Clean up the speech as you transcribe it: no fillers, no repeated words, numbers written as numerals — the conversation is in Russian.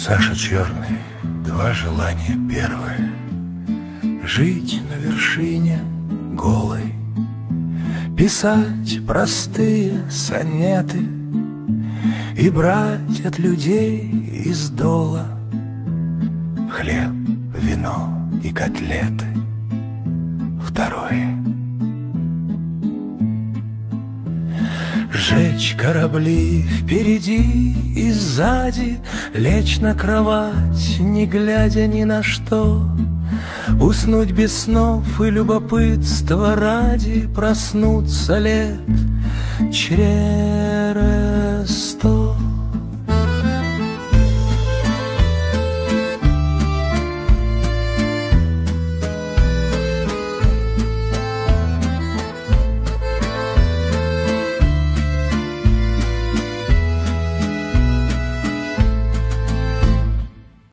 Саша Черный, два желания. Первое — жить на вершине голой, писать простые сонеты и брать от людей из дола хлеб, вино и котлеты. Второе — жечь корабли впереди и сзади, лечь на кровать, не глядя ни на что, уснуть без снов и любопытства ради, проснуться лет через